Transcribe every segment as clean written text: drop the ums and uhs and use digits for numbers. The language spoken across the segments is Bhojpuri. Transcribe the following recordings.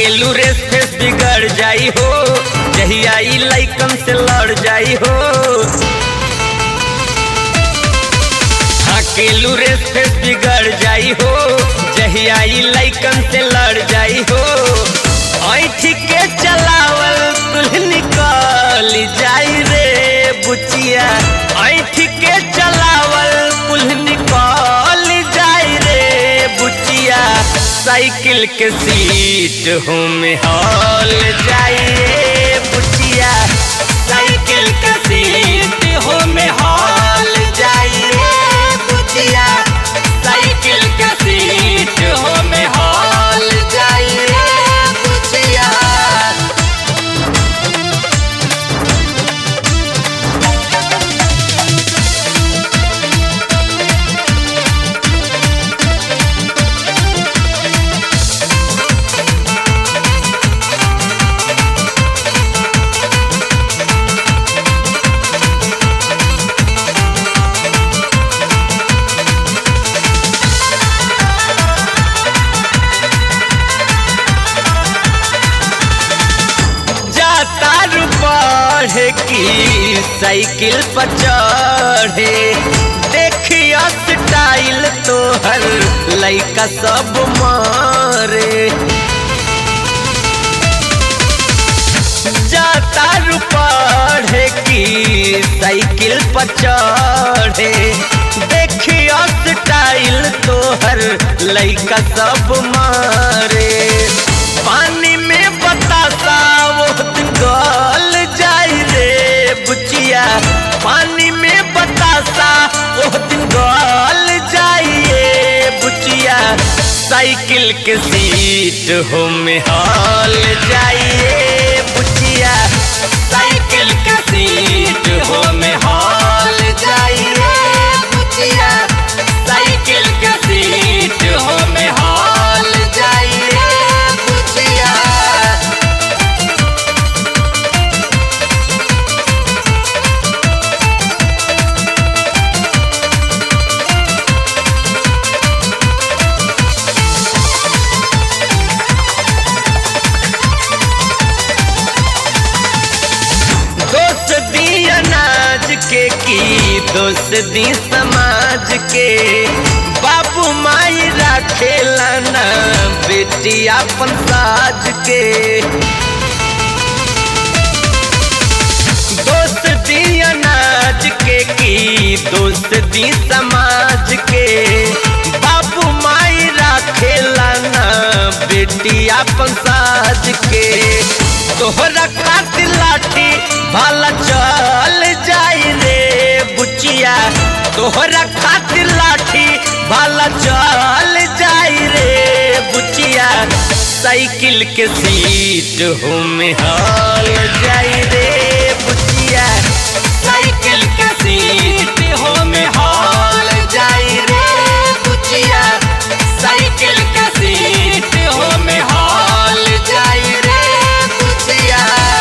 अकेलू रेस फेस बिगड़ जाई हो, जहिया ई लइकन से लड़ जाई हो। अकेलू रेस फेस बिगड़ जाई हो, जहिया ई लइकन से लड़ जाई हो। ऐठ के चलावल कुल निकल जाई रे बुचिया, ऐठ के चलावल कुल निकल जाई रे बुचिया। साइकिल के सीट हो में हॉल जाई रे बुचिया, साइकिल के सीट हो में हॉल जाई रे बुचिया, साइकिल के सीट हो में हॉल जाई रे बुचिया। बढ़े की साइकिल पर चढ़े, देखिया स्टाइल तोहर लइका सब मारे। जाता पढ़े की साइकिल पर चढ़े, देखिया स्टाइल तोहर लइका सब मारे। पानी में बतासा वो गल जाई रे बुचिया, पानी में बतासा वो दिन गल जाइए बुचिया। साइकिल के सीट हो में हॉल जाइए बुचिया, साइकिल के सीट हो में हॉल जाइए बुचिया, साइकिल के सीट हो में हॉल जाइए बुचिया। के की दोस्त दी समाज के, बाबू माई राखेला ना बेटी अपन साज के। दोस्त दी अनाज के की दोस्त दी समाज के, बाबू माई राखेला ना बेटी अपन साज के। तोहरा खातिर लाठी भाला चल जाई रे बुचिया, तोहरा खातिर लाठी भाला चल जाई रे बुचिया। साइकिल के सीट हो में हॉल जाई रे बुचिया, साइकिल के सीट हो में हॉल जाई रे बुचिया, साइकिल के सीट हो में हॉल जाई रे बुचिया।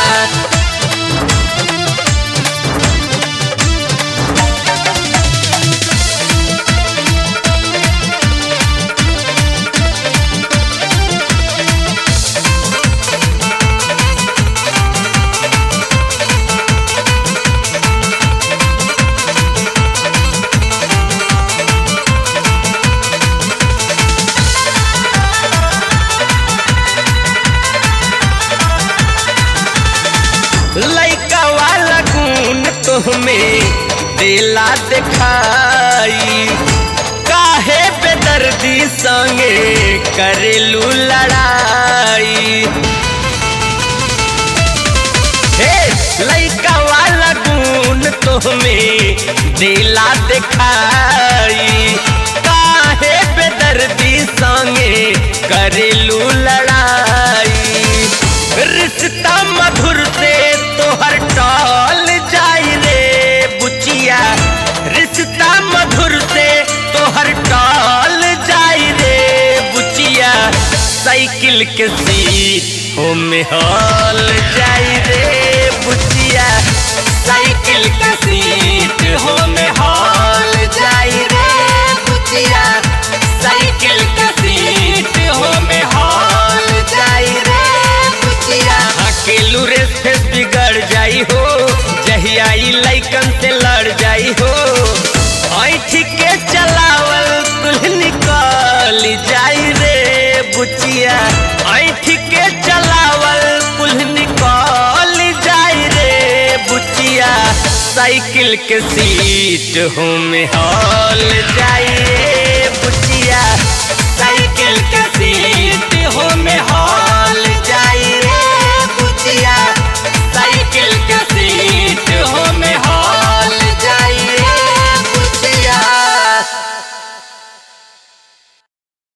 लइका वाला गुण तुम्हें दिला दिखाई, काहे बेदर्दी संगे करेलू लड़ाई। हे लइका वाला गुण तुम्हें दिला दिखाई, काहे बेदर्दी संगे करेलू लड़ाई। रिश्ता मधुर से तोहर टल जाई रे बुचिया, रिश्ता मधुर से तोहर टल जाई रे बुचिया। साइकिल के सीट हो में हॉल जाई रे बुचिया, साइकिल के सीट हो में हॉल जाई रे बुचिया, साइकिल के सीट हो में हॉल जाई रे साइकिल के सीट हो में हॉल जाइए